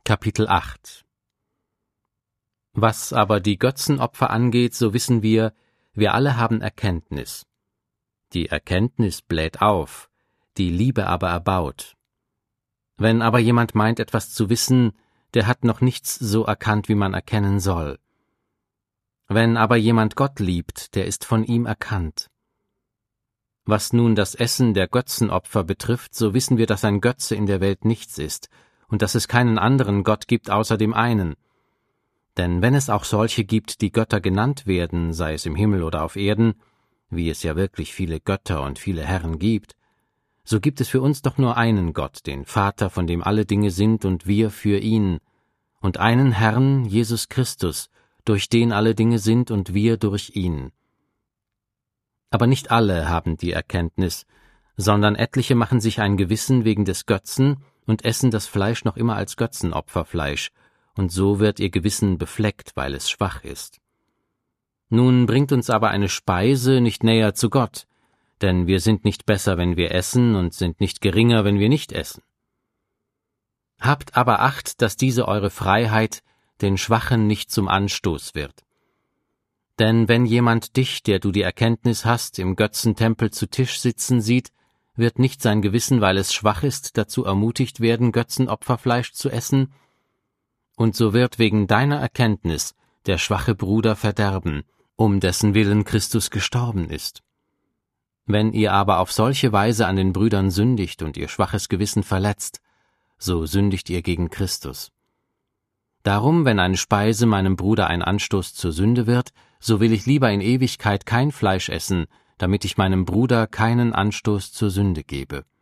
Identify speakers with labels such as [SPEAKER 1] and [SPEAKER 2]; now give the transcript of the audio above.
[SPEAKER 1] Kapitel 8 Was aber die Götzenopfer angeht, so wissen wir alle haben Erkenntnis. Die Erkenntnis bläht auf, die Liebe aber erbaut. Wenn aber jemand meint, etwas zu wissen, der hat noch nichts so erkannt, wie man erkennen soll. Wenn aber jemand Gott liebt, der ist von ihm erkannt. Was nun das Essen der Götzenopfer betrifft, so wissen wir, dass ein Götze in der Welt nichts ist und dass es keinen anderen Gott gibt außer dem einen. Denn wenn es auch solche gibt, die Götter genannt werden, sei es im Himmel oder auf Erden, wie es ja wirklich viele Götter und viele Herren gibt, so gibt es für uns doch nur einen Gott, den Vater, von dem alle Dinge sind und wir für ihn, und einen Herrn, Jesus Christus, durch den alle Dinge sind und wir durch ihn. Aber nicht alle haben die Erkenntnis, sondern etliche machen sich ein Gewissen wegen des Götzen und essen das Fleisch noch immer als Götzenopferfleisch, und so wird ihr Gewissen befleckt, weil es schwach ist. Nun bringt uns aber eine Speise nicht näher zu Gott, denn wir sind nicht besser, wenn wir essen, und sind nicht geringer, wenn wir nicht essen. Habt aber Acht, dass diese eure Freiheit den Schwachen nicht zum Anstoß wird. Denn wenn jemand dich, der du die Erkenntnis hast, im Götzentempel zu Tisch sitzen sieht, wird nicht sein Gewissen, weil es schwach ist, dazu ermutigt werden, Götzenopferfleisch zu essen? Und so wird wegen deiner Erkenntnis der schwache Bruder verderben, um dessen Willen Christus gestorben ist. Wenn ihr aber auf solche Weise an den Brüdern sündigt und ihr schwaches Gewissen verletzt, so sündigt ihr gegen Christus. Darum, wenn eine Speise meinem Bruder ein Anstoß zur Sünde wird, so will ich lieber in Ewigkeit kein Fleisch essen, damit ich meinem Bruder keinen Anstoß zur Sünde gebe.